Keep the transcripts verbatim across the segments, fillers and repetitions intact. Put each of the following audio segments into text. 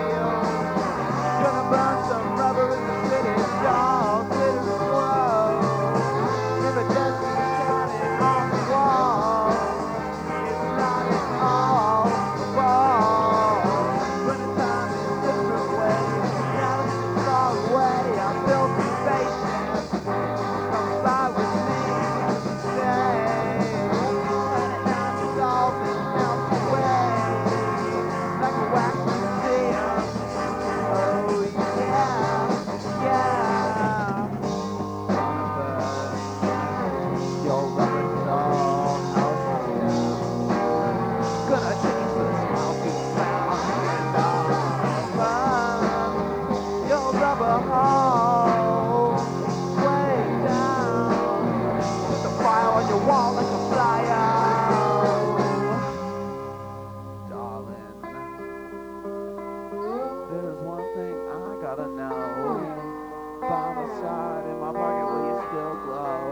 wheels. Gonna burn some rubber in the city, dolls, glitter and glow. Iridescent shining on the wall. It's not at all the ball. Wintertime in different ways. Galaxies far away. I built a spaceship. Come fly with me today. Planet Nine dissolving, melt away like a wax museum. Oh yeah, yeah. Your rubber doll house, yeah. Gonna change this house to sound and all fun. Your rubber hole way down. Put the fire on your wall like a flyer, darling. There's one thing I gotta know. By my side in my pocket, will you still glow?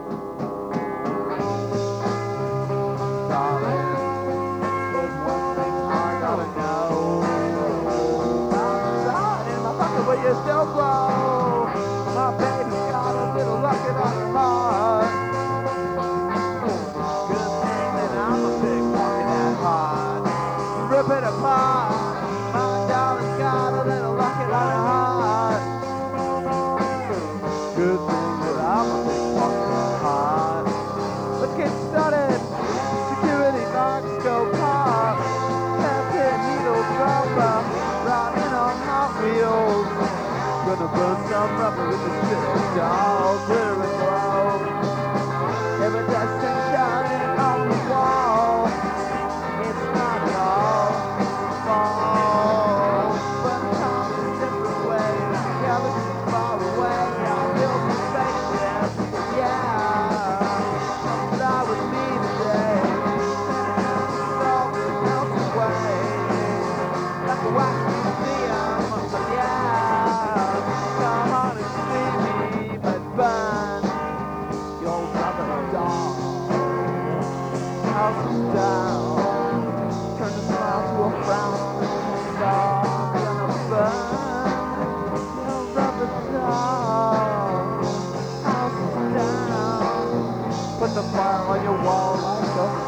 Darling, there's one thing I gotta know. By my side in my pocket, will you still glow? My baby's got a little rocket on her heart. Good thing that I'm a big pocket that hard. Rip it apart. My darling's got a little rocket on her heart. Good thing that I'm a big pocket that hard. Let's get started. Security knocks go pop. Half-hit needles rubber, riding on Hot Wheels. Gonna burn some rubber with the little doll, glitter and glow. Iridescent shining on the wall. It's not at all fall. But time in different ways. Galaxies far away. I built a spaceship. Yeah. Come fly with me today. Dissolve and melt away like a wax museum. Yeah. Come on and see me, but burn your rubber doll. House is down. Turn a smile to a frown. Star gonna burn your rubber doll. House is down. Put the fire on your wall like a